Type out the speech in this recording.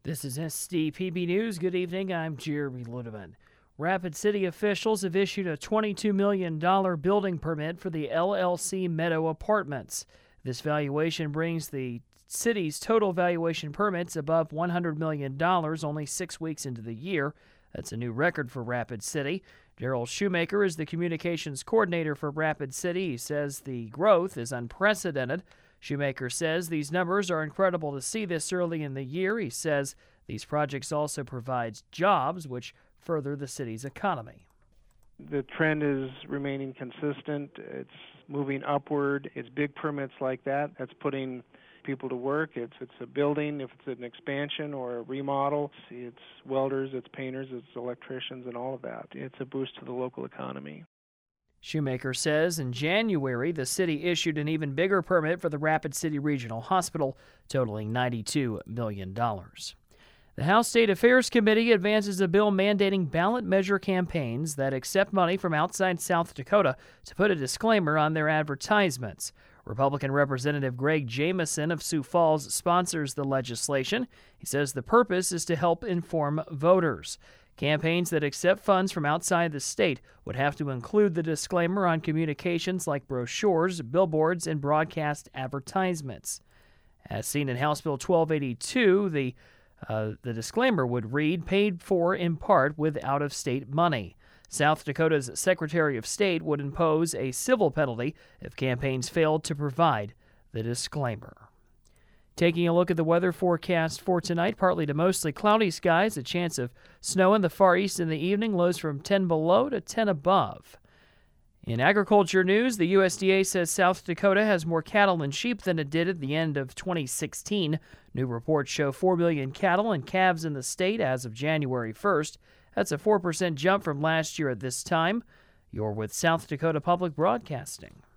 This is SDPB News. Good evening. I'm Jeremy Ludeman. Rapid City officials have issued a $22 million building permit for the LLC Meadow Apartments. This valuation brings the city's total valuation permits above $100 million only 6 weeks into the year. That's a new record for Rapid City. Daryl Shoemaker is the communications coordinator for Rapid City. He says the growth is unprecedented. Shoemaker says these numbers are incredible to see this early in the year. He says these projects also provide jobs, which further the city's economy. The trend is remaining consistent. It's moving upward. It's big permits like that. That's putting people to work. If it's a building, if it's an expansion or a remodel, it's welders, it's painters, it's electricians, and all of that. It's a boost to the local economy. Shoemaker says in January, the city issued an even bigger permit for the Rapid City Regional Hospital, totaling $92 million. The House State Affairs Committee advances a bill mandating ballot measure campaigns that accept money from outside South Dakota to put a disclaimer on their advertisements. Republican Representative Greg Jamieson of Sioux Falls sponsors the legislation. He says the purpose is to help inform voters. Campaigns that accept funds from outside the state would have to include the disclaimer on communications like brochures, billboards, and broadcast advertisements. As seen in House Bill 1282, the disclaimer would read, "Paid for in part with out-of-state money." South Dakota's Secretary of State would impose a civil penalty if campaigns failed to provide the disclaimer. Taking a look at the weather forecast for tonight, partly to mostly cloudy skies, a chance of snow in the far east in the evening, lows from 10 below to 10 above. In agriculture news, the USDA says South Dakota has more cattle and sheep than it did at the end of 2016. New reports show 4 million cattle and calves in the state as of January 1st. That's a 4% jump from last year at this time. You're with South Dakota Public Broadcasting.